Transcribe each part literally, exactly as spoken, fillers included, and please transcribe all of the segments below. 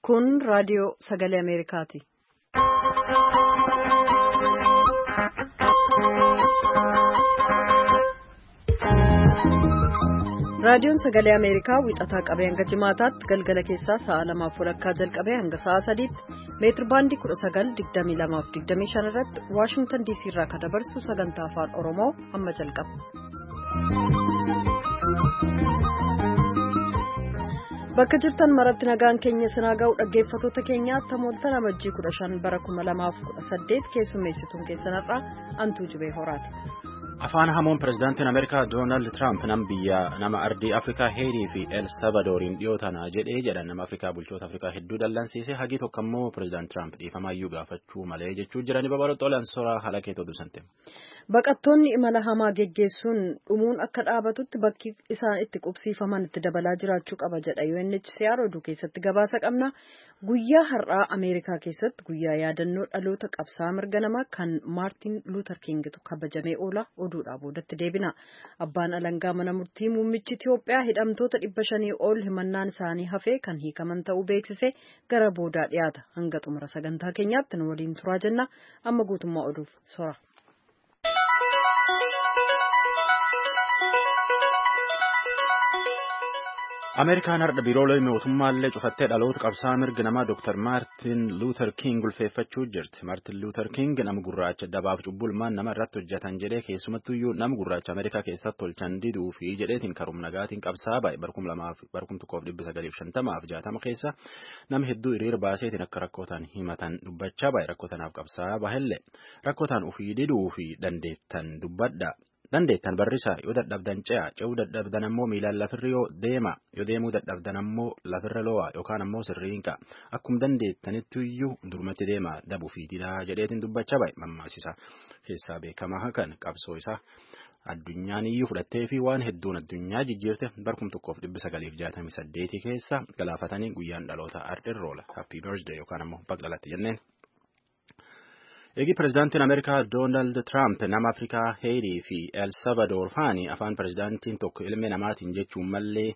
Kun raadiyoo sagalee Ameerikaati. Raadiyoon sagalee Ameerikaa wixataa qabee hanga jimaataatti galgala keessaa sa'a lamaaf walakkaa jalqabee hanga sa'a sadiitti meetir baandii kudha sagal digdamii lamaaf digdamii shan irratti Waashingtan diisii irraa kan dabarsu sagantaa afaan Oromoo amma jalqaba. Bakka jirtan maratti nagaan keenya sinaa ga'u dhaggeeffatoota keenyaatti tamooltan amajjii kudha shan bara kuma lamaaf kudha saddeet keessummeessituun keessanarraa antuu jibee horaati. Afaan hamoon pirezidaantiin Ameerikaa Doonaald Tiraamp nam biyya nama ardii Afrikaa Heetii fi El Salvadooriin dhiyootanaa jedhee jedhan nama Afrikaa bulchoota Afrikaa hedduu dallansiise hagi tokko immoo pirezidaant Tiraamp dhiifamaayyuu gaafachuu malee jechuu jiranii babal'ootolaan soraa haala keetoo dusante. Baqattoonni imala hamaa geggeessuun dhumuun akka dhaabatutti bakki isaan itti qubsiifaman itti dabalaa jiraachuu qaba jedha U N H C R oduu keessatti gabaasa qabna. Guyyaa har'aa Ameerikaa keessatti guyyaa yaadannoo dhaloota qabsaa'aa mirga namaa kan Maartin Luuter Kingitu kabajamee oola oduudhaa boodatti deebina. Abbaan alangaa mana murtii muummichi Itiyoophiyaa hidhamtoota dhibba shanii ol himannaan isaanii hafee kan hiikaman ta'uu beeksise gara boodaa dhiyaata. Hanga xumura sagantaa keenyaatti nu waliin turaa jenna. Amma guutummaa oduuf sora. Ameerikaan har'a biiroolee mootummaallee cufattee dhaloota qabsaa'aa mirga namaa Dooktar Maartin Luuter King ulfeeffachuu jirti. Maartin Luuter King nama gurraacha dabaaf cubbulmaan nama irratti hojjetan jedhee keessumattuyyuu nama gurraacha Ameerikaa keessatti tolchan diduu fi jedheetiin karum nagaatiin qabsaa'aa baay'ee barkum lamaaf barkum tokkoof dhibba sagaliif shantamaaf jaatama keessa nama hedduu hiriira baaseetiin akka rakkootaan himatan dubbachaa baay'ee rakkootaanaaf qabsaa'aa bahellee rakkootaan ofii diduu fi dandeettan dubbadha. Dandeettan barrisaa yoo dadhabdan ce'a ce'uu dadhabdan ammoo miilaan lafirra yoo deema yoo deemuu dadhabdan ammoo lafirra lo'a yookaan ammoo sirriinqa akkuma dandeettanitti iyyuu durmatti deema dabuu fi didhaa jedheetiin dubbachaa baay'ee mammaasisa keessaa beekamaa kan qabsoo isaa addunyaan iyyuu fudhattee fi waan hedduun addunyaa jijjiirte barkum tokkoof dhibba sagaliif jaatamii saddeetii keessa galaafatanii guyyaan dhaloota ardhirroola happy birthday yookaan ammoo baqdalatti jenneen. Eegi pirezidaantiin Ameerikaa Doonaald Tiraamp nama Afrikaa Heetii fi El Salvadoor faani afaan pirezidaantiin tokko ilmi namaatiin jechuun mallee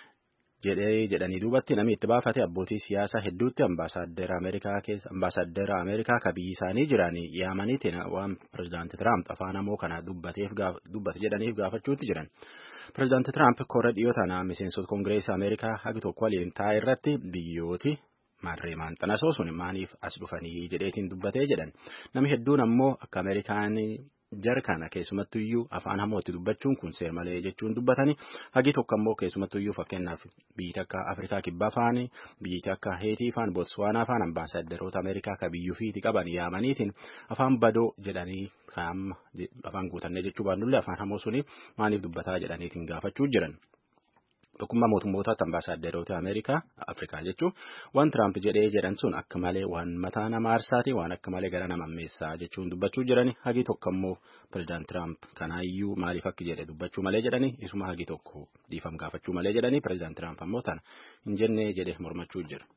jedhee jedhanii duubatti namni itti baafate abbootii siyaasaa hedduutti ambaasaaddera Ameerikaa keessa ambaasaaddera Ameerikaa ka biyyi isaanii jiranii yaamaniitiin waan pirezidaantii Tiraamp afaan hamoo kana dubbateef dubbate jedhaniif gaafachuutti jiran. Pirezidaantii Tiraamp korra dhiyoo tanaa miseensota Koongireesii Ameerikaa hagi tokko waliin taa'e irratti biyyooti. Maarree maanxanasoo sun maaniif as dhufanii jedheetiin dubbatee jedhan namni hedduun ammoo akka Ameerikaan jarkana keessumattuyyuu afaan hamootti dubbachuun kun seer malee jechuun dubbatanii hagi tokko ammoo keessumattuyyuu fakkeenyaaf biyyi akka Afrikaa kibbaa faani biyyi akka Heetii faan Botswaanaa faan ambaasaaderoota Ameerikaa ka biyyuufiiti qaban yaamaniitiin afaan badoo jedhanii afaan guutannee jechuu baannullee afaan hamoo suni maaniif dubbataa jedhaniitiin gaafachuu jiran. Tokkummaa mootummootaatti ambaasaaderoota Ameerikaa Afrikaa jechuun waan Tiraamp jedhee jedhan sun akka malee waan mataa nama aarsaati waan akka malee gara nama ammeessaa jechuun dubbachuu jirani hagi tokko ammoo pirezidaant Tiraamp kanaayyuu maaliif akka jedhe dubbachuu malee jedhani isuma hagi tokko dhiifam gaafachuu malee jedhani pirezidaant Tiraamp ammoo tana hin jennee jedhe mormachuu jira.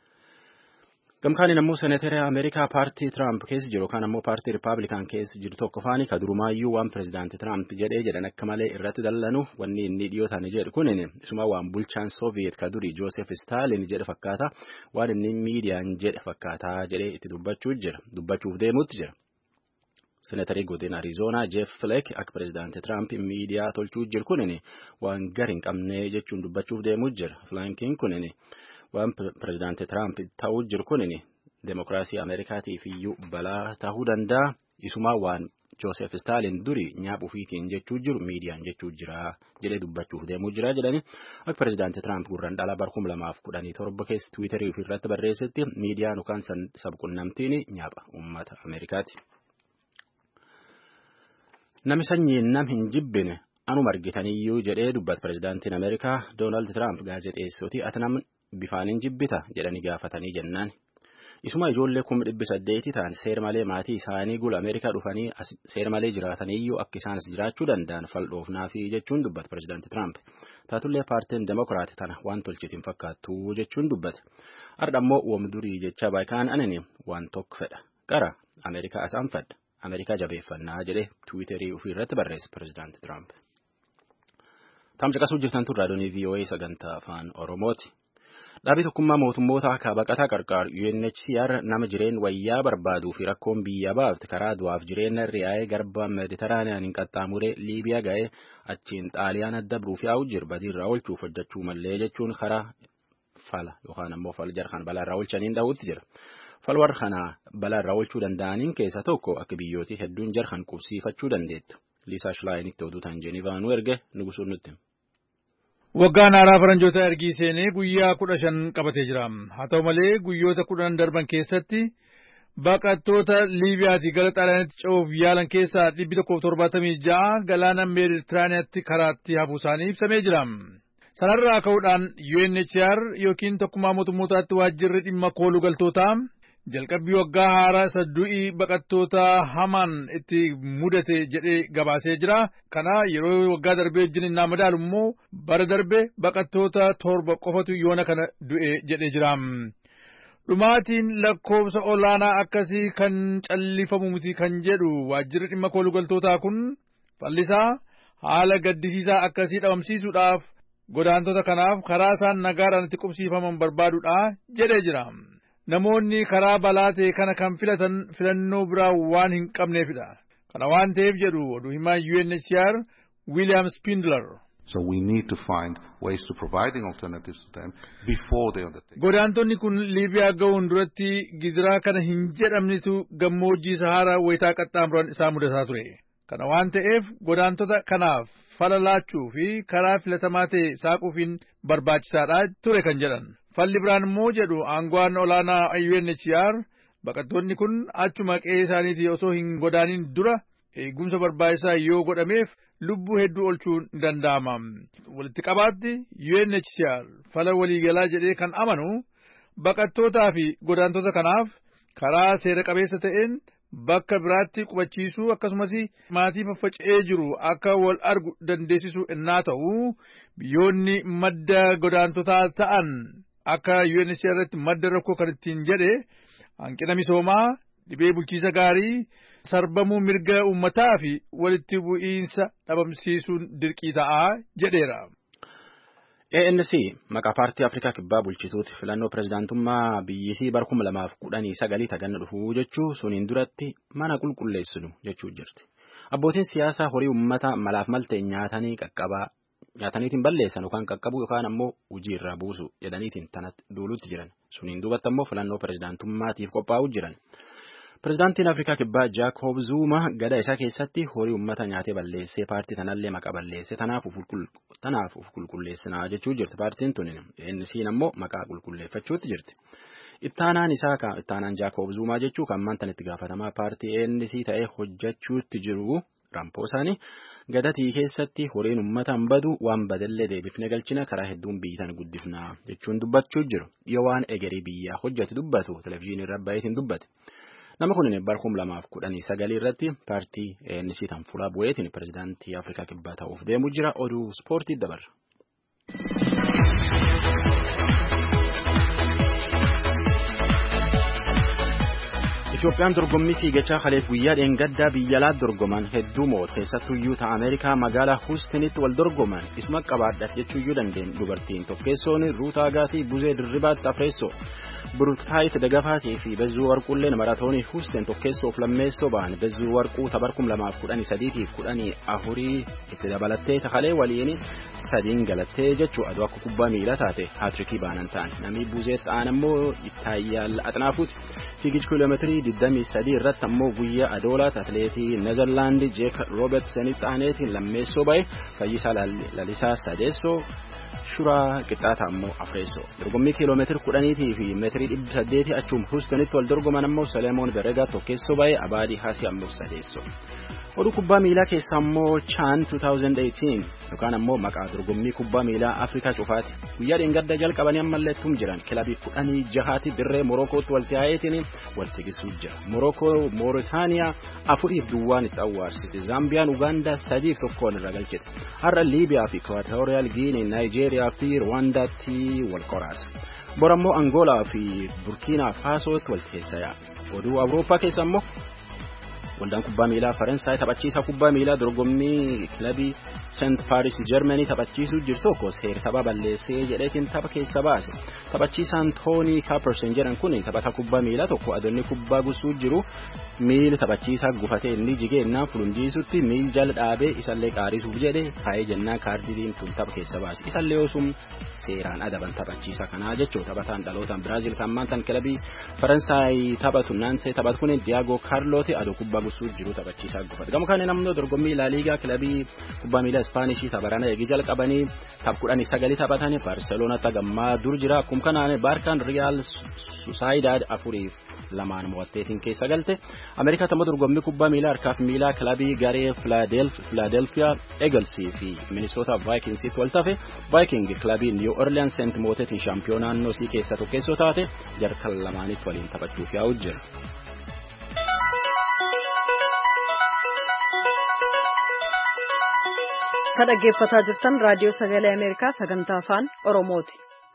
Gamkaaniin ammoo seeneetera Ameerikaa paartii Tiraamp keessa jiru kan ammoo paartii Rippaabilikaan keessa jiru tokko faani ka durumaayyuu waan pirezidaantii Tiraamp jedhee jedhan akka malee irratti dallanu wanni inni dhiyootaan jedhu kunin isuma waan bulchaan Sooviyeet ka durii Joosef Staalin jedhe fakkaata waan inni miidiyaan jedhe fakkaataa jedhee itti dubbachuu jira dubbachuuf deemuutti jira. Seeneetarii godina Arizoonaa Jeff Flake akka pirezidaantii Tiraamp miidiyaa tolchuu jiru kunin waan gari hin qabne jechuun dubbachuuf deemuu jira. Flankiin kunin waan pirezidaantii Tiraamp ta'uu jiru kunin demokiraasii Ameerikaatiif iyyuu balaa ta'uu danda'a. Isumaa waan Joosef Staalin durii nyaaphu ofiitiin jechuu jiru miidiyaan jechuu jira jedhee dubbachuuf deemuu jira jedhani akka pirezidaantii Tiraamp gurraan dhala barkum lamaaf kudhanii torba keessa Tiwiiterii ofirratti barreessetti miidiyaan yookaan sabquunnamtiin nyaapha uummata Ameerikaati. Nami sanyiin nam hin jibbine anuma argitaniyyuu jedhee dubbata pirezidaantiin Ameerikaa Doonaald Tiraamp gaazexeessootii ati nam bifaaniin jibbita jedhanii gaafatanii jennaan. Isuma ijoollee kuma dhibbi saddeeti ta'an seera malee maatii isaanii gula Ameerikaa dhufanii seera malee jiraataniyyuu akka isaanis jiraachuu danda'an fal'oofnaafi jechuun dubbata pirezidaantii Tiraamp. Taatullee paartiin Demokiraat tana waan tolchitiin fakkaattu jechuun dubbata. Har'a ammoo wamdurii jecha baakaan anani waan tokko fedha. Qara Ameerikaa asaan fedha. Ameerikaa jabeeffannaa jedhee Tiwiiterii ofiirratti barreesse pirezidaantii Tiraamp. Tamcaqasuu jirtan tun raadiyoonii V O A sagantaa afaan Oromooti. Dhaabbii tokkummaa mootummoota akka baqataa qarqaar U N H C R nama jireen wayyaa barbaaduu fi rakkoon biyya baafte karaa du'aaf jireenya ri'aayee garba Meditiraaniyaaniin qaxxaamuree Liibiyaa ga'ee achiin Xaaliyaan adda biruuf yaa'u jira badiirraa oolchuuf hojjechuu mallee jechuun karaa fala yookaan ammoo fal jarhan balaarraa oolchaniin dha'uutti jira. Falwar kana balaarraa oolchuu danda'aniin keessa tokko akka biyyootii hedduun jarhan qubsiifachuu dandeettu. Liisaa Shilaayiinitti oduutaan Jeenivaanuu erge nugusuun nutti. Waggaan haaraa faranjoota ergii seenee guyyaa kudha shan qabatee jira. Haa ta'u malee guyyoota kudhan darban keessatti baqattoota Liibiyaatii gara Xaaliyaanitti ce'uuf yaalan keessaa dhibbi tokkoof torbaatamii ja'a galaana Meeditiraaniyaatti karaatti hafuu isaanii ibsamee jira. Sanarraa ka'uudhaan U N H C R yookiin tokkummaa mootummootaatti waajjirri dhimma kooluu galtootaa jalqabbii waggaa haaraa isa du'ii baqattoota hamaan itti mudate jedhee gabaasee jira. Kana yeroo waggaa darbee wajjin innaa madaalu immoo bara darbe baqattoota torba qofatu yoona kana du'e jedhee jira. Dhumaatiin lakkoofsa olaanaa akkasii kan callifamu miti kan jedhu waajjirri dhimma kooluu galtootaa kun fallisaa haala gaddisiisaa akkasii dhabamsiisuudhaaf godaantota kanaaf karaa isaan nagaadhaan itti qubsiifaman barbaaduudha jedhee jira. Namoonni karaa balaa ta'e kana kan filatan filannoo biraa waan hin qabneefidha. Kana waan ta'eef jedhu oduu himaa U N H C R William Spindler. So we need to find ways to providing alternatives to them before they undertake. Godaantonni kun Liibiyaa ga'uun duratti gidiraa kana hin jedhamnitu gammoojjii Saharaa wayitaa qaxxaamuran isaa mudataa ture. Kana waan ta'eef godaantota kanaaf fala laachuu fi karaa filatamaa ta'e saaquufiin barbaachisaadha ture kan jedhan. Falli biraan immoo jedhu aangoon olaanaa U N H C R baqattoonni kun achuma qe'ee isaaniitii osoo hin godaanin dura eegumsa barbaachisaa yoo godhameef lubbuu hedduu oolchuun ni danda'ama. Walitti qabaatti U N H C R fala waliigalaa jedhee kan amanu baqattootaa fi godaantota kanaaf karaa seera qabeessa ta'een bakka biraatti qubachiisuu akkasumas maatii faffaca'ee jiru akka wal argu dandeessisuu innaa ta'u biyyoonni madda godaantotaa ta'an akka U N H C R irratti madda rakkoo kan ittiin jedhe hanqina misoomaa, dhibee bulchiisa gaarii, sarbamuu mirga uummataa fi walitti bu'iinsa dhabamsiisuun dirqii ta'aa jedheera. A N C maqaa paartii Afrikaa Kibbaa bulchituuti filannoo pirezidaantummaa biyyisii bara kuma lamaaf kudhanii sagalii taganna dhufuu jechuu suniin duratti mana qulqulleessinu jechuu jirti. Abbootiin siyaasaa horii uummataa malaaf maltee nyaatanii qaqqabaa nyaataniitiin balleessan yookaan qaqqabu yookaan ammoo hojii irraa buusu jedhaniitiin tanatti duulutti jiran. Suniin duubatti ammoo filannoo pirezidaantummaatiif qophaa'uu jiran. Pirezidaantiin Afrikaa Kibbaa Jaakob Zuma gada isaa keessatti horii uummata nyaatee balleessee paartii tanallee maqaa balleessee tanaaf uf qulqulleessinaa jechuu jirti paartiin tuni. A N C'n ammoo maqaa qulqulleeffachuutti jirti. Ittaanaan isaa kan ittaanaan Jaakob Zuma jechuu kan maantan itti gaafatamaa paartii A N C ta'ee hojjechuutti jiru rampoo isaanii gadatii keessatti horiin uummataan badu waan badallee deebifne galchina karaa hedduun biyyitan guddifnaa jechuun dubbachuu jiru. Yoo waan egerii biyyaa hojjete dubbatu televizyiinii irra baay'eetiin dubbate. Nama kun bara kuma lamaaf kudhanii sagalii irratti paartii A N C tan fuula bu'eetiin pirezidaantii Afrikaa Kibbaa ta'uuf deemu jira. Oduu ispoortii dabarra. Itoophiyaan dorgommii fiigichaa kaleef guyyaa dheengaddaa biyya alaa dorgoman hedduu mo'ote keessattuu yuuta Ameerikaa magaalaa Houstonitti wal dorgoman isuma qabaadhaaf jechuuyyuu dandeenyu dubartiin tokkeessoon Ruutaa Gaatii Buzee Dirribaatti Afreessoo Burutaayit Dagafaatii fi Bezzuu Warquulleen maratoonii Houston tokkeessoof lammeessoo ba'an Bezzuu Warquu tabar kum lamaaf kudhanii sadiitiif kudhanii afurii itti dabalattee takalee waliin sadiin galattee jechuu aduu akka kubbaa miilaa taate haatirikii baanan ta'an namni Buzee ta'an ammoo Ittaayyaal Axnaafuuti fiigicha kiiloomeetirii digdamii sadii irratti ammoo guyyaa adoolaat atleetii Neezerlaandi Jeek Roobertsen ta'aneetiin lammeessoo ba'e Fayyisaa Lalisaa sadeessoo Shuraa qixxaata ammoo afreessoo dorgommii kiiloomeetira kudhaniitii fi meetirii dhibba saddeetii achuma Houstonitti wal dorgoman ammoo Salemoon Beregaa tokkeessoo ba'e Abaadii Haasii ammoo sadeessoo. Oduu kubbaa miilaa keessa ammoo Chaan twenty eighteen yookaan ammoo maqaa dorgommii kubbaa miilaa Afrikaa cufaati. Guyyaa dheengadda jalqabanii ammallee tum jiran kilabii kudhanii jahaati dirree Morokootti wal taa'eetiin wal tigisuu jira. Morokoo Mooritaaniyaa afuriif duwwaan itti awwaarsite. Zaambiyaan Ugaandaa sadiif tokkoon irra galchite. Har'a Liibiyaa fi Ikwaatooriyaal Giinii Naayijeeriyaa fi Rwaandaatti wal qoraasa. Bor ammoo Angoolaa fi Burkiinaa Faasootti wal keessa yaa'a. Oduu Awurooppaa keessa ammoo waldaan kubbaa miilaa Faransaay taphachiisa kubbaa miilaa dorgommii kilabii Saint Paris Germany taphachiisuu jirtu tokko seera tapha balleessee jedheetiin tapha keessa baase. Taphachiisaan Tony Caperson jedhan kun taphata kubbaa miilaa tokko adoonni kubbaa gusuu jiru miil taphachiisaa gufatee inni jigeenyaa fulunjiisutti miil jala dhaabee isallee qaarisuuf jedhe kaa'ee jennaa kaardiin tun tapha keessa baase. Isallee osum seeraan adaban taphachiisa kanaa jechuudha. Taphataan dhalootaan Biraazil kan maantan kilabii Faransaay taphatu naansee taphatu kun Diago Carlotti adoo kubbaa gusuu jiru taphachiisaa gufate. Gama kana namni dorgommii La Liga kilabii kubbaa miilaa Ispaanishii tapharana eegi jalqabanii tapha kudhanii sagalii taphatanii Barcelonaatti gammaa dur jira. Akkuma kanaan Barkaan Real Sociedad afuriif lamaan mo'atteetiin keessa galte. Ameerikaa tamma dorgommii kubbaa miilaa harkaaf miilaa kilabii garee Philadelphia Eagles fi Minnesota Vikings wal tafe Viking kilabii New Orleans Saint Moteetiin shaampiyoonaa naannoo sii keessa tokkeessoo taate jarkan lamaanitti waliin taphachuuf yaa'u jira. Kan dhaggeeffataa jirtan raadiyoo sagalee Ameerikaa sagantaa afaan Oromooti.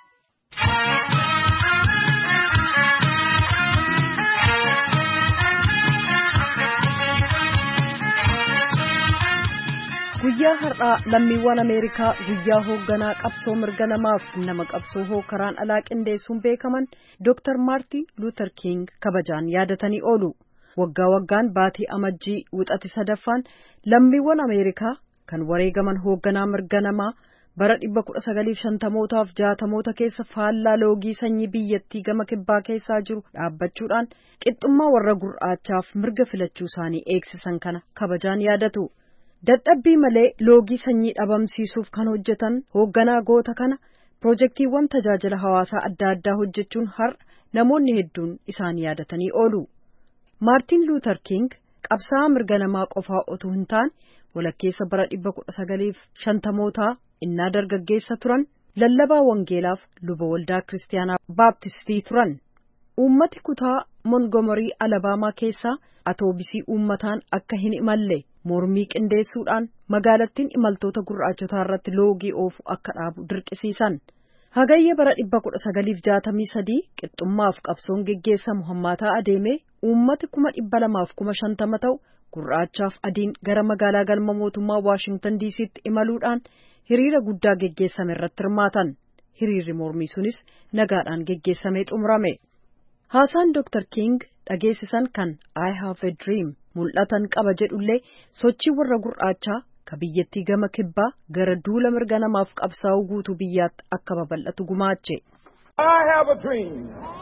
Guyyaa har'aa lammiiwwan Ameerikaa guyyaa hoogganaa qabsoo mirga namaaf nama qabsoo hookaraan alaa qindeessuun beekaman Dooktar Maartin Luuter King kabajaan yaadatanii oolu. Waggaa waggaan baatii amajjii wixati sadaffaan lammiiwwan Ameerikaa kan wareegaman hoogganaa mirga namaa bara dhibba kudha sagaliif shantamootaaf jaatamoota keessa faallaa loogii sanyii biyyattii gama kibbaa keessaa jiru dhaabbachuudhaan qixxummaa warra gurraachaaf mirga filachuu isaanii eegsisan kana kabajaan yaadatu. Dadhabbii malee loogii sanyii dhabamsiisuuf kan hojjetan hoogganaa goota kana pirojektiiwwan tajaajila hawaasaa adda addaa hojjechuun har'a namoonni hedduun isaan yaadatanii oolu. Maartin Luuter King qabsaa'aa mirga namaa qofaa otoo hin taane walakkeessa bara dhibba kudha sagaliif shantamootaa innaa dargaggeessa turan lallabaa wangeelaaf luba waldaa kiristaanaa baaptistii turan. Uummati kutaa Montgomery Alabaamaa keessaa atoobisii uummataan akka hin imalle mormii qindeessuudhaan magaalattiin imaltoota gurraachotaa irratti loogii oofu akka dhaabu dirqisiisan. Hagayya bara dhibba kudha sagaliif jaatamii sadii qixxummaaf qabsoon geggeessamu hammaataa adeemee uummati kuma dhibba lamaaf kuma shantama ta'u gurraachaaf adiin gara magaalaa galma mootummaa Waashingtan diisiitti imaluudhaan hiriira guddaa geggeessame irratti hirmaatan. Hiriirri mormii sunis nagaadhaan geggeessamee xumurame. Haasaan Dooktar King dhageessisan kan I have a dream mul'atan qaba jedhullee sochii warra gurraachaa ka biyyattii gama kibbaa gara duula mirga namaaf qabsaa'uu guutuu biyyaatti akka babal'atu gumaache. I have a dream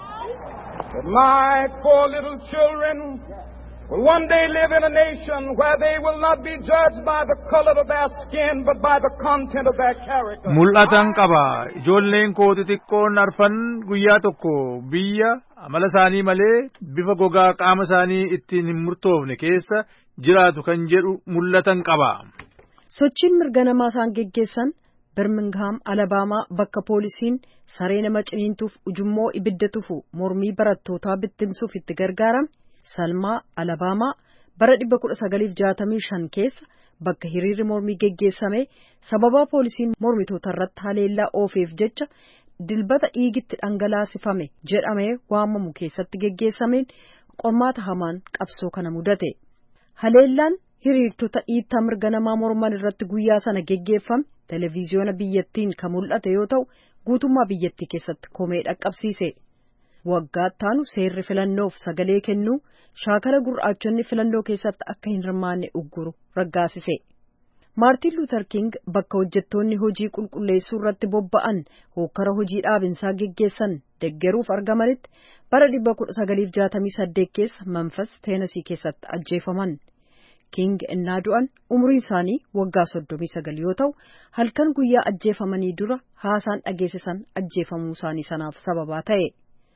that my poor little children will one day live in a nation where they will not be judged by the color of their skin but by the content of their character. Mul'atan qaba ijoolleen koo xixiqqoon arfan guyyaa tokko biyya amala isaanii malee bifa gogaa qaama isaanii ittiin hin murtoofne keessa jiraatu kan jedhu mul'atan qaba. Sochiin mirga namaa isaan geggeessan Birmingham Alabaamaa bakka poolisiin saree nama ciniintuuf ujummoo ibidda tufu mormii barattootaa bittimsuuf itti gargaarame. Salmaa Alabaamaa bara dhibba kudha sagaliif jaatamii shan keessa bakka hiriirri mormii geggeessame sababaa poolisiin mormitoota irratti haleellaa oofeef jecha dilbata dhiigitti dhangalaasifame jedhamee waamamu keessatti geggeessameen qormaata hamaan qabsoo kana mudate. Haleellaan hiriirtota dhiittaa mirga namaa morman irratti guyyaa sana geggeeffame televiziyoona biyyattiin kan mul'ate yoo ta'u guutummaa biyyattii keessatti komee dhaqqabsiise. Waggaa ittaanu seerri filannoof sagalee kennuu shaakala gurraachonni filannoo keessatti akka hin hirmaanne ugguru raggaasise. Maartin Luuter King bakka hojjettoonni hojii qulqulleessuu irratti bobba'an hokkara hojii dhaabinsaa geggeessan deggeruuf argamanitti bara dhibba kudha sagaliif jaatamii saddeet keessa Memphis Tennessee keessatti ajjeefaman. King innaa du'an umriin isaanii waggaa soddomii sagal yoo ta'u halkan guyyaa ajjeefamanii dura haasaan dhageessisan ajjeefamuu isaanii sanaaf sababaa ta'e.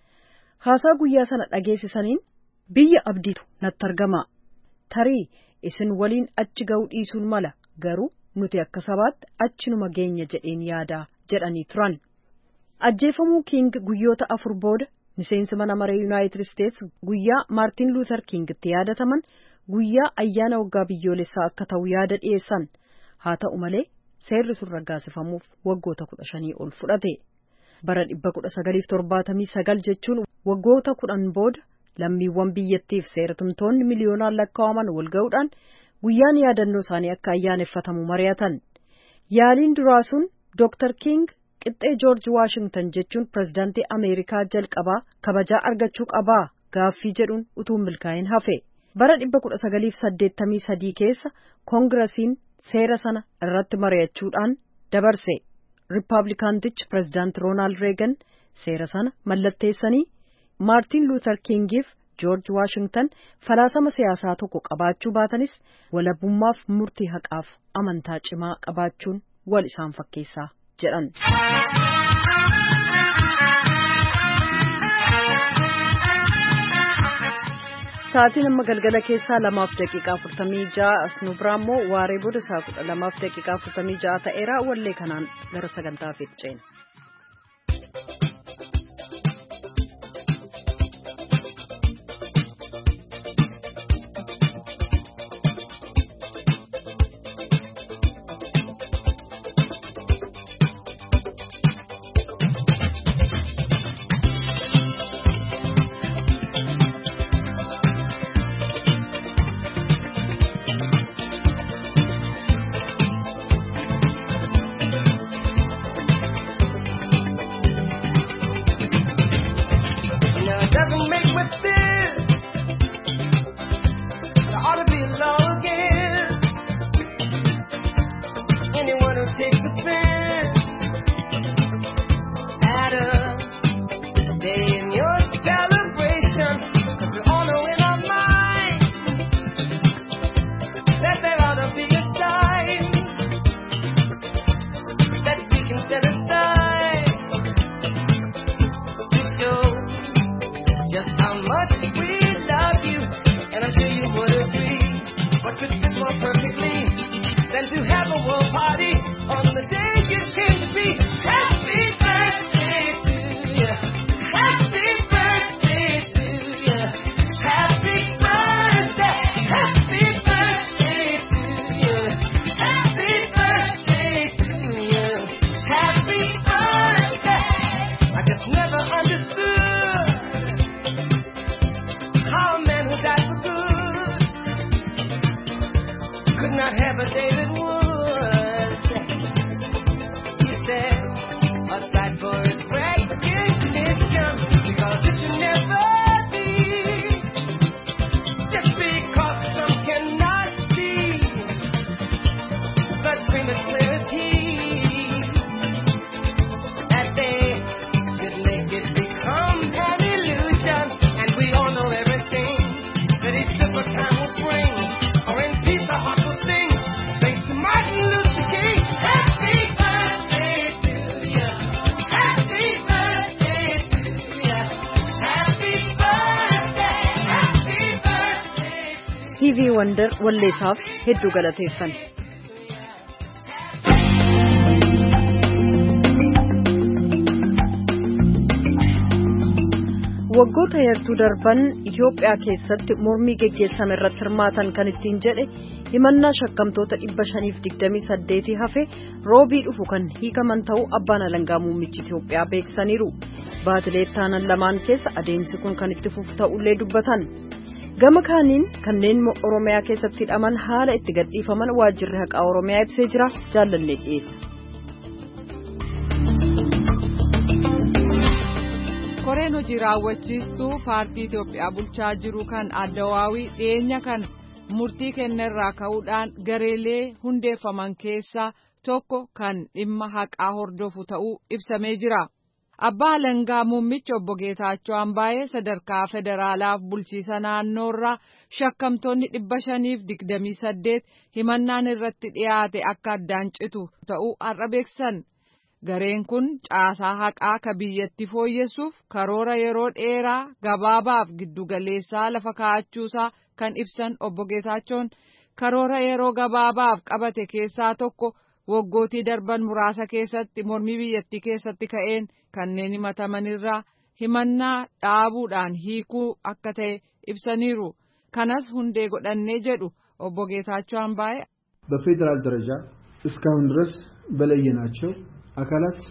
Haasaa guyyaa sana dhageessisaniin biyya abdiitu natti argama. Tarii isin waliin achi ga'uu dhiisuun mala garuu nuti akka sabaatti achinuma geenya jedheen yaadaa jedhanii turan. Ajjeefamuu King guyyoota afur booda miseensi mana maree Yuunaayitid Isteets guyyaa Maartin Luuter King itti yaadataman guyyaa ayyaana waggaa biyyoolessaa akka ta'u yaada dhiyeessan. Haa ta'u malee seerri sun raggaasifamuuf waggoota kudha shanii ol fudhate. Bara dhibba kudha sagaliif torbaatamii sagal jechuun waggoota kudhan booda lammiiwwan biyyattiif seeratumtoonni miliyoonaan lakkaa'aman wal ga'uudhaan guyyaan yaadannoo isaanii akka ayyaaneffatamu mari'atan. Yaaliin duraa sun Dooktar King qixxee Joorji Waashingtan jechuun pirezidaantii Ameerikaa jalqabaa kabajaa argachuu qabaa gaaffii jedhuun utuu milkaa'in hafe. Bara dhibba kudha sagaliif saddeettamii sadii keessa koongirasiin seera sana irratti mari'achuudhaan dabarse. Riippaabilikaantichi pirezidaanti Roonaald Reegan seera sana mallatteessanii Maartin Luuter Kingiif Joorji Waashingtan falaasama siyaasaa tokko qabaachuu baatanis walabummaaf murtii haqaaf amantaa cimaa qabaachuun wal isaan fakkeessaa jedhan. Sa'aatiin amma galgala keessaa lamaaf daqiiqaa afurtamii ja'a as nu biraa immoo waaree booda isaa kudha lamaaf daqiiqaa afurtamii ja'a ta'eera wallee kanaan gara sagantaa fiixeen. Stevie Wonder walleessaaf hedduu galateeffan. Waggoota hedduu darban Itoophiyaa keessatti mormii geggeessame irratti hirmaatan kan ittiin jedhe himannaa shakkamtoota dhibba shaniif digdamii saddeetii hafe roobii dhufu kan hiikaman ta'uu abbaan alangaa muummichi Itoophiyaa beeksaniiru. Baatilee taanan lamaan keessa adeemsi kun kan itti fufu ta'ullee dubbatan. Gama kaaniin kanneen Oromiyaa keessatti hidhaman haala itti gadhiifaman waajjirri haqaa Oromiyaa ibsee jira. Jaallallee dhiyeessa. Koreen hojii raawwachiistuu paartii Itoophiyaa bulchaa jiru kan Addawaawii dhiyeenya kan murtii kennerraa ka'uudhaan gareelee hundeeffaman keessaa tokko kan dhimma haqaa hordofu ta'uu ibsamee jira. Abbaa alangaa muummichi obbo Geetaachoo Ambaayee sadarkaa federaalaaf bulchiisa naannoorraa shakkamtoonni dhibba shaniif digdamii saddeet himannaan irratti dhiyaate akka addaan citu ta'uu har'a beeksisan. Gareen kun caasaa haqaa ka biyyatti fooyyessuuf karoora yeroo dheeraa gabaabaaf giddugaleessaa lafa kaa'achuusaa kan ibsan obbo Geetaachoon karoora yeroo gabaabaaf qabate keessaa tokko waggootii darban muraasa keessatti mormii biyyattii keessatti ka'een kanneen himatamanirraa himannaa dhaabuudhaan hiikuu akka ta'e ibsaniiru. Kanas hundee godhannee jedhu obbo Geetaachoo Ambaayee በፌደራል ደረጃ እስካሁን ድረስ በለየናቸው አካላት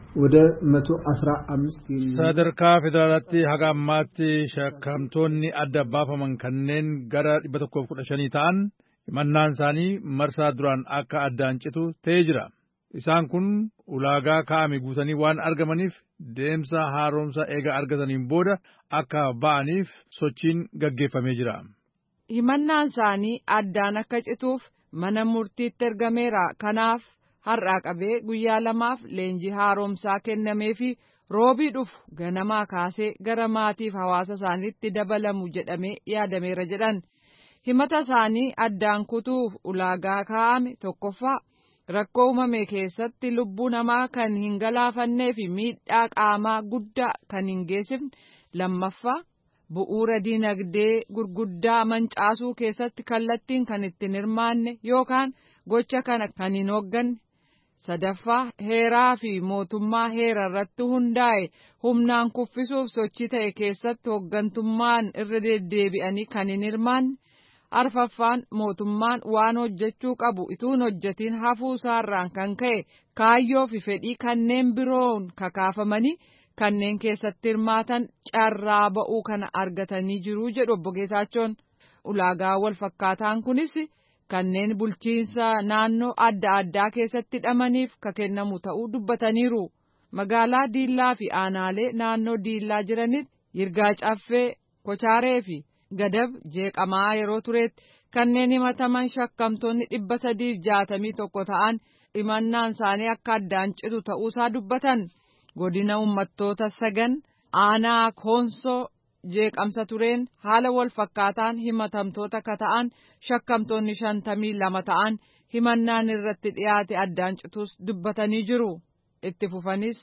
ወደ መቶ አስራ አምስት sadarkaa federaalaatti haga ammaatti shakkamtoonni adda baafaman kanneen gara dhibba tokkoof kudha shanii ta'an himannaan isaanii marsaa duraan akka addaan citu ta'ee jira. Isaan kun ulaagaa kaa'ame guutanii waan argamaniif deemsa haaromsa eega argataniin booda akka ba'aniif sochiin gaggeeffamee jira. Himannaan isaanii addaan akka cituuf mana murtiitti ergameera. Kanaaf har'aa qabee guyyaa lamaaf leenjii haaromsaa kennamee fi roobii dhufu ganamaa kaasee gara maatiif hawaasa isaaniitti dabalamu jedhamee yaadameera jedhan. Himata isaanii addaan kutuuf ulaagaa kaa'ame tokkoffaa rakkoo uumame keessatti lubbuu namaa kan hin galaafannee fi miidhaa qaamaa guddaa kan hin geessifne, lammaffaa bu'uura dinagdee gurguddaa mancaasuu keessatti kallattiin kan ittiin hirmaanne yookaan gocha kana kan hin hoogganne, sadaffaa heeraa fi mootummaa heera irratti hundaa'e humnaan kuffisuuf sochii ta'e keessatti hooggantummaan irra deddeebi'anii kan hin hirmaanne, arfaffaan mootummaan waan hojjechuu qabu ituun hojjetiin hafuu isaarraan kan ka'e kaayyoo fi fedhii kanneen biroon kakaafamanii kanneen keessatti hirmaatan carraa ba'uu kana argatanii jiru jedhu obbo Geetaachoon. Ulaagaa wal fakkaataan kunis kanneen bulchiinsa naannoo adda addaa keessatti hidhamaniif ka kennamu ta'uu dubbataniiru. Magaalaa Diillaa fi aanaalee naannoo Diillaa jiranitti Yirgaa Caffee, Kochaaree fi Gadab jeeqamaa yeroo turetti kanneen himataman shakkamtoonni dhibba sadiif jaatamii tokko ta'an himannaan isaanii akka addaan citu ta'uusaa dubbatan. Godina uummattoota sagan aanaa Koonsoo jeeqamsa tureen haala wal fakkaataan himatamtoota ka ta'an shakkamtoonni shantamii lama ta'an himannaan irratti dhiyaate addaan citus dubbatanii jiru. Itti fufanis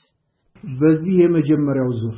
በዚህ የመጀመሪያው ዙር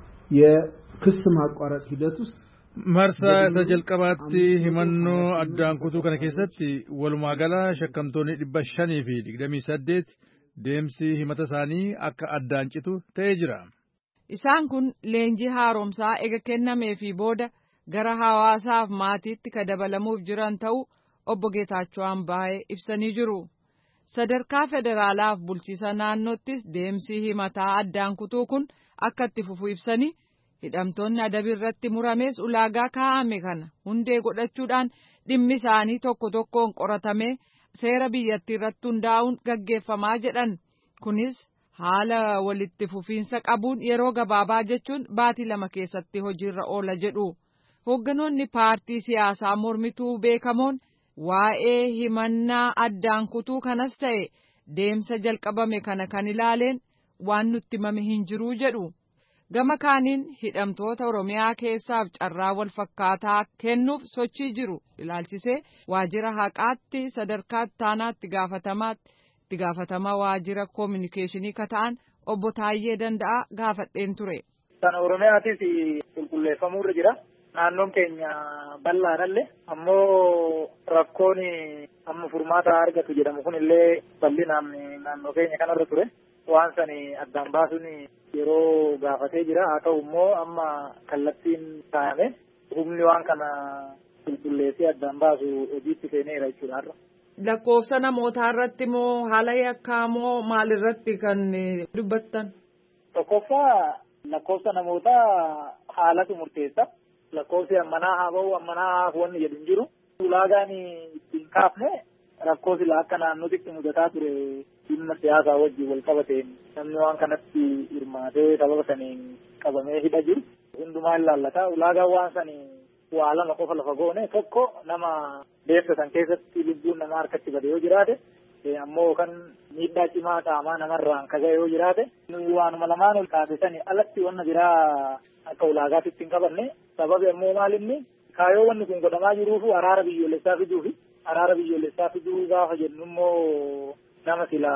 የክስ ማቋረጥ ሂደት ውስጥ marsaa isa jalqabaatti himannoo addaan kutuu kana keessatti walumaa gala shakkamtoonni dhibba shanii fi digdamii saddeet deemsi himata isaanii akka addaan citu ta'ee jira. Isaan kun leenjii haaromsaa ega kennamee fi booda gara hawaasaaf maatiitti ka dabalamuuf jiran ta'uu obbo Geetaachoo Ambaayee ibsanii jiru. Sadarkaa federaalaaf bulchiisa naannoottis deemsi himataa addaan kutuu kun akka itti fufu ibsanii hidhamtoonni adabii irratti muramees ulaagaa kaa'ame kana hundee godhachuudhaan dhimmi isaanii tokko tokkoon qoratamee seera biyyattii irratti hundaa'uun gaggeeffamaa jedhan. Kunis haala walitti fufiinsa qabuun yeroo gabaabaa jechuun baatii lama keessatti hojiirra oola jedhu. Hoogganoonni paartii siyaasaa mormituu beekamoon waa'ee himannaa addaan kutuu kanas ta'e deemsa jalqabame kana kan ilaaleen waan nutti himame hin jiruu jedhu. Gama kaaniin hidhamtoota Oromiyaa keessaaf carraa wal fakkaataa kennuuf sochii jiru ilaalchisee waajjira haqaatti sadarkaa ittaanaatti gaafatamaa itti gaafatamaa waajjira koominikeeshinii ka ta'an obbo Taayyee Danda'aa gaafadheen ture. Kan Oromiyaatis qulqulleeffamuu irra jira. Naannoon keenya bal'aadhallee ammoo rakkoon amma furmaata argatu jedhamu kun illee bal'inaan naannoo keenya kanarra ture. Waan sani addaan baasuun yeroo gaafatee jira. Haa ta'u immoo amma kallattiin kaa'ame humni waan kana qulqulleessee addaan baasu hojiitti seeneera jechuudha. Lakkoofsa namootaa irratti moo haala yakkaa moo maalirratti kan dubbattan? Tokkoffaa lakkoofsa namootaa haalatu murteessa. Lakkoofsi ammanaa haa ba'u ammanaa haa wanni jedhu hin jiru. Ulaagaan ittiin kaafne rakkoo sila akka naannootti mudataa ture dhimma siyaasaa wajjin wal qabateen namni waan kanatti hirmaatee sababa saniin qabamee hidha jiru hundumaa ilaallata. Ulaagaan waan sanii waa lama qofa lafa goone tokko nama deemsa san keessatti lubbuun namaa harkatti bade yoo jiraate ammoo kan miidhaa cimaa qaamaa namarraan kaga'e yoo jiraate waanuma lamaan ol kaasisanii alatti wanna biraa akka ulaagaatti hin qabanne. Sababi ammoo maalinni kaayoo wanni kun godhamaa jiruufu araara biyyoolessaa fiduufi araara biyyoolessaa fiduu gaafa jennu immoo nama sila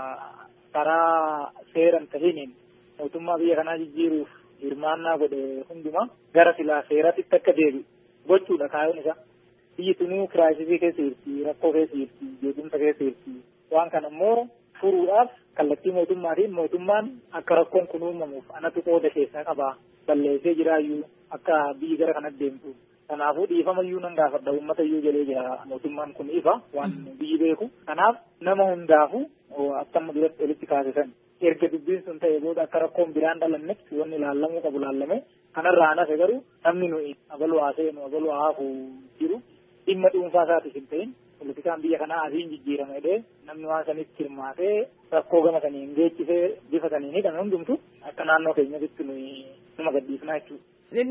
karaa seeran tahiniin mootummaa biyya kanaa jijjiiruuf hirmaannaa godhe hundumaa gara sila seeratitti akka deebi'u gochuudha kaayoon isaa. Biyyi tunuu kiraayisisii keessa jirti, rakkoo keessa jirti, jeequmsa keessa jirti. Waan kana immoo furuudhaaf kallattii mootummaatiin mootummaan akka rakkoon kun uumamuuf anatu qooda keessaa qaba balleessee jiraayyuu akka biyyi gara kanatti deemtu Kanaafuu dhiifamayyuu nan gaafadha uummatayyuu jedhee jira mootummaan kun ifa waan biyyi beeku. Kanaaf nama hundaafuu akkama duratti walitti kaasisan. Erga dubbiin sun ta'e booda akka rakkoon biraan dhalannetti wanni ilaallamuu qabu ilaallamee kanarraa nafe garuu namni nuyi abaluu haa seenu abaluu haa hafu jiru dhimma dhuunfaa isaatiif hin ta'in politikaan biyya kanaa asiin jijjiirama jedhee namni waan sanitti hirmaatee rakkoo gama saniin geechisee bifa saniin hidhame hundumtu akka naannoo keenyatti nuyi nama gadhiifnaa jechuudha.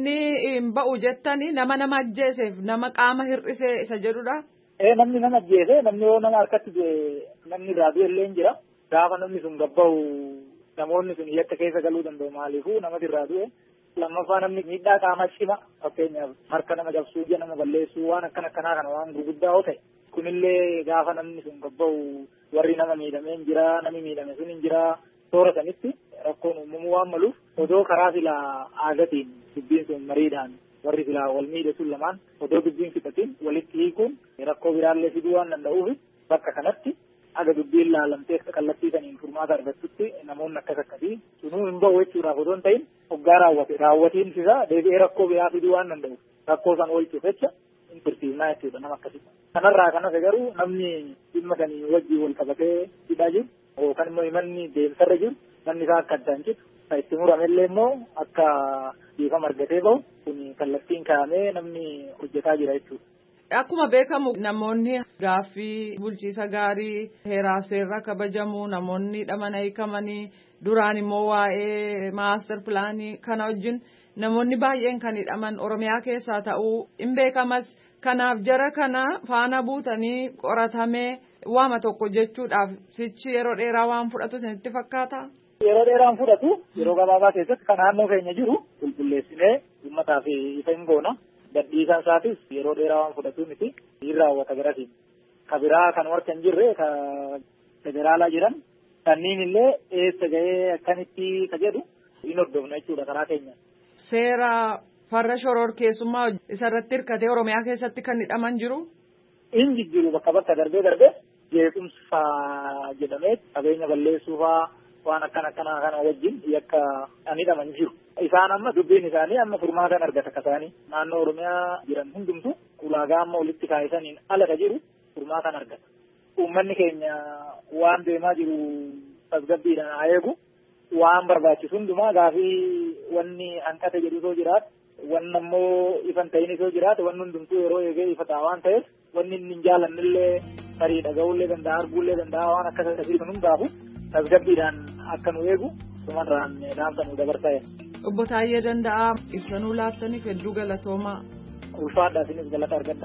Inni ba'u jettanii nama nama ajjeeseef nama qaama hir'isee isa jedhudha. Ee namni nama ajjeese namni yoo nama harkatti namni irraa du'e illee jira. Gaafa namni sun gabbaa'u namoonni sun yakka keessa galuu danda'u maaliifuu namatti irraa du'e. Lammaffaa namni miidhaa qaama cima fakkeenyaaf harka nama cabsuu ija nama balleessuu waan akkana akkanaa kana waan gurguddaa yoo ta'e kunillee gaafa namni sun gabbaa'u warri nama miidhamee hin jira namni miidhame sun hin jira toora sanitti rakkoon uumamuu waan maluuf odoo karaa silaa aadatiin dubbiin sun mariidhaan warri silaa wal miidhe sun lamaan odoo dubbiin fixatiin walitti hiikuun rakkoo biraallee fiduu waan danda'uuf bakka kanatti aga dubbiin laalamtee kallattii saniin furmaata argattutti namoonni akkas akkasii sunuu hin ba'u jechuudhaaf odoo hin ta'in hoggaa raawwate raawwatiin isaa deebi'ee rakkoo biraa fiduu waan danda'uuf rakkoo san oolchuuf jecha hin tursiifnaa jechuudha nama akkasii. Kanarraa kan hafe garuu namni dhimma sanii wajjin wal qabatee hidhaa jiru yookaan immoo manni deemsarra jiru manni isaa akka addaan citu kan itti muramellee immoo akka dhiifama argatee bahu kun kallattiin kaa'amee namni hojjetaa jira jechuudha. Akkuma beekamu namoonni gaaffii bulchiisa gaarii heeraaf seerra kabajamu namoonni hidhaman hiikamanii duraan immoo waa'ee maaster pilaanii kana wajjin namoonni baay'een kan hidhaman Oromiyaa keessaa ta'uu hin beekamas kanaaf jara kana faana buutanii qoratamee waama tokko jechuudhaaf sichi yeroo dheeraa waan fudhatu isinitti fakkaata. Yeroo dheeraan fudhatu yeroo gabaabaa keessatti kan naannoo keenya jiru qulqulleessinee uummataaf ifa hin goona. Gadhiisaan isaatis yeroo dheeraa waan fudhatu miti hin raawwata garatiin. Ka biraa kan warra hin jirre ka federaalaa jiran kanneen illee eessa ga'ee akkamitti ka jedhu hin hordofna jechuudha karaa keenya. Seera farra shororkeessummaa isarratti hirkatee Oromiyaa keessatti kan hidhaman jiru. Hin jijjiiru bakka bakka darbee darbee jeequmsa jedhamee qabeenya balleessuufaa waan akkana akkanaa kana wajjin yakka kan hidhaman jiru. Isaan amma dubbiin isaanii amma furmaatan argata kasaanii naannoo Oromiyaa jiran hundumtu ulaagaa amma walitti kaa'isaniin ala jiru furmaatan argata. Uummanni keenya waan deemaa jiru tasgabbiidhaan haa eegu waan barbaachisu hundumaa gaafii wanni hanqate jedhu soo jiraatu wanni ammoo ifan ta'in soo jiraatu wanni hundumtuu yeroo eegee ifa ta'a waan ta'eef wanni inni hin jaallannillee tarii dhaga'uullee danda'a arguullee danda'a waan akkas akkasii kan hundaafu tasgabbiidhaan akka nu eegu sumarraan dhaamsa nu dabarsaa. Obbo Taayyee Danda'aa ibsanuu laattaniif hedduu galatoomaa. Ulfaadhaa isinis galata argadha.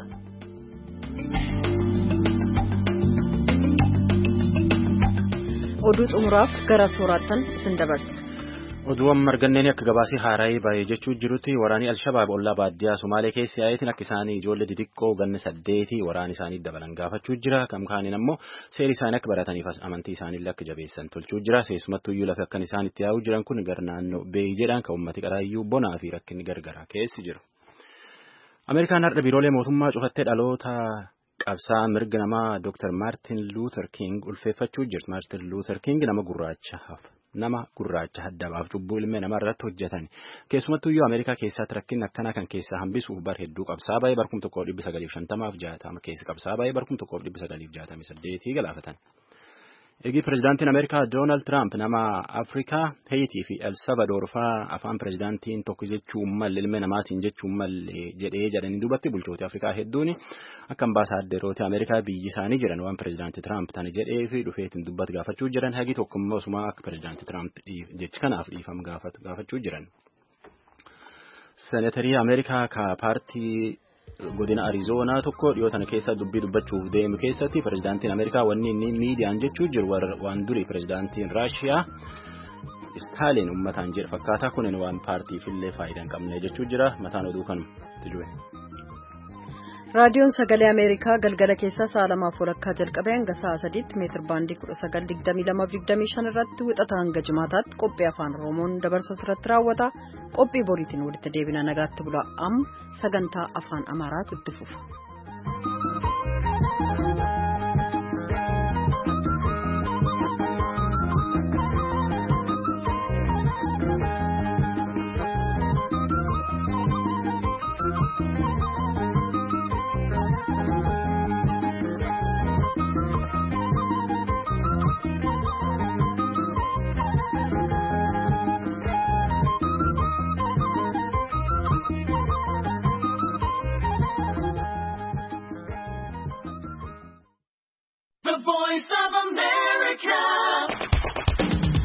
Oduu xumuraaf gara sooraattan isin dabarsa. Oduu amma arganneen akka gabaasii haaraa baay'ee jechuu jirutti waraanii Alshabaab ollaa baadiyyaa Somaalee keessa yaa'eetiin akka isaanii ijoollee xixiqqoo ganna saddeetii waraana isaanii dabalan gaafachuu jira. Kam kaaniin ammoo seeri isaanii akka barataniif amantii isaaniillee akka jabeessan tolchuu jira. Keessumattuu iyyuu lafa akkan isaan itti yaa'uu jiran kun gara naannoo beeyi jedhaan kan uummati qaraayyuu bonaa fi rakkinni gargaraa keessi jiru. Ameerikaan har'a biiroolee mootummaa cufattee dhaloota qabsaa mirga namaa Doctor Martin Luther King ulfeeffachuu jirti. Martin Luther King nama gurraacha nama gurraacha haddabaaf cubbuu ilmee namaa irratti hojjetan keessumattuu iyyuu Ameerikaa keessatti rakkinni akkanaa kan keessaa hambisuuf bar hedduu qabsaa baay'ee barkum tokkoof dhibba sagaliif shantamaaf jaatama keessa qabsaa baay'ee barkum tokkoof dhibba sagaliif jaatamii saddeetii galaafatan. Eegi pirezidaantiin Ameerikaa Doonaald Tiraamp nama Afrikaa Heetii fi El Salvador fa'aa afaan pirezidaantiin tokko jechuun malle ilmee namaatiin jechuun malle jedhee jedhanii dubbatti bulchooti Afrikaa hedduun akka ambaasaaderooti Ameerikaa biyyi isaanii jiran waan pirezidaantii Tiraamp tani jedhee fi dhufeetiin dubbatti gaafachuu jiran hagi tokkummaa osuma akka pirezidaantii Tiraamp jechi kanaaf dhiifam gaafachuu jiran. Seneetarii Ameerikaa ka paartii godina Arizoonaa tokko dhiyoo tana keessa dubbii dubbachuuf deemu keessatti pirezidaantiin Ameerikaa wanni inni miidiyaan jechuu jiru waan durii pirezidaantiin Raashiyaa Staaliin uummataan jedhu fakkaataa kunin waan paartiifillee faayidaa hin qabne jechuu jira. Mataan oduu kanatti du'e. Raadiyoon Sagalee Ameerikaa galgala keessaa sa'a lamaaf walakkaa jalqabee hanga sa'a sadiitti meetir baandii kudha sagal digdamii lamaaf digdamii shan irratti wixata hanga jimaataatti qophii afaan Oromoon dabarsu irratti raawwata. Qophii boriitiin walitti deebina nagaatti bula. Amma sagantaa afaan Amaaraatu itti fufa.